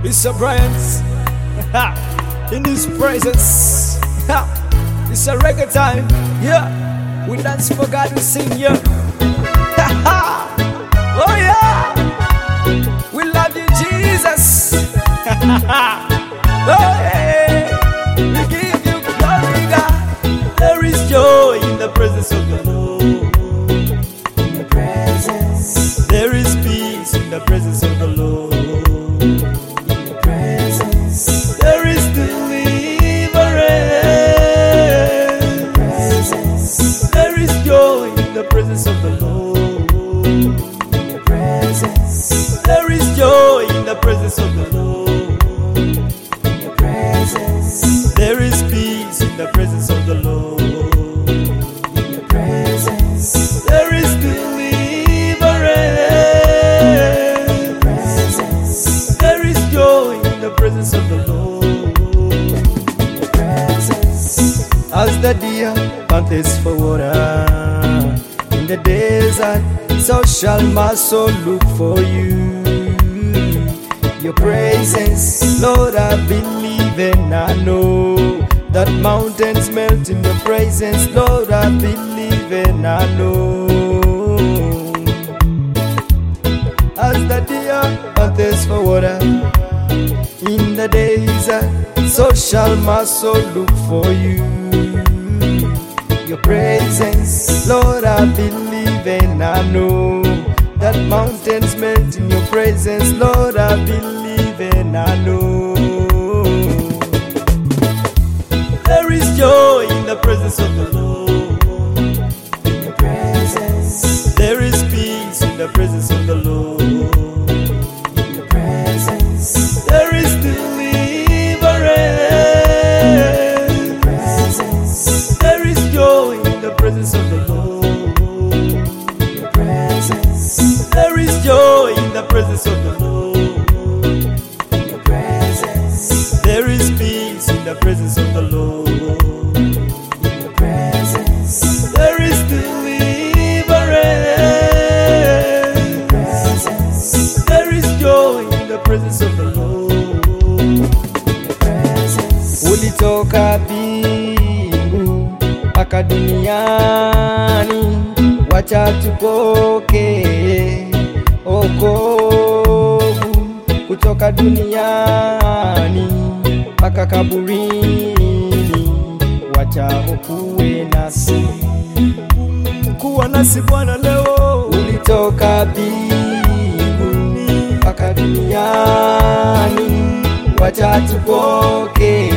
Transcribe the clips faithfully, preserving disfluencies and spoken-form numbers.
Mister Bryant, in His presence. It's a reggae time, yeah. We dance for God, we sing, yeah. Oh yeah, we love you, Jesus. Oh yeah, we give you glory, God. There is joy in the presence of the Lord. In the presence, there is peace in the presence of the Lord. In the presence, there is deliverance. In the presence, there is joy in the presence of the Lord. In the presence, there is joy in the presence of the Lord. In the presence, there is peace in the presence of the Lord. In the presence, there is deliverance. In the presence, there is joy in the presence of the Lord. In the presence, as the deer panteth for water in the desert, so shall my soul look for you. Your presence, Lord, I believe and I know that mountains melt in your presence. Lord, I believe and I know. As the deer panteth for water in the desert, so shall my soul look for you. Your presence, Lord, I believe and I know that mountains melt in your presence. Lord, I believe and I know. There is joy in the presence of the Lord. In the presence, there is peace in the presence of the Lord. In the presence, there is deliverance. In the presence, there is joy in the presence of the Lord. In the presence, there is joy in the presence of the Lord. In the presence, there is peace in the presence of the Lord. In the presence, there is deliverance. In the presence, there is joy in the presence of the Lord. In the presence, ulitoka mbingu mpaka duniani, wacha tupokee okovu kutoka duniani mpaka kaburini, wacha ukuwe nasi. Kuwa nasi Bwana leo. Ulitoka mbinguni mpaka duniani, wacha tupokee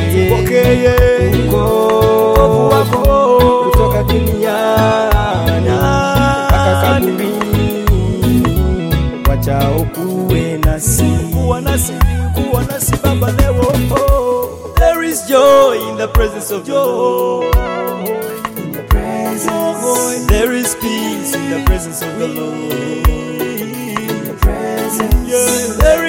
wokovu wako kutoka duniani mpaka kaburini, wacha ukuwe nasi. Kuwa nasi, kuwa nasi Baba leo. There is joy in the presence of the Lord. In the presence, there is peace in the presence of the Lord. In the presence, there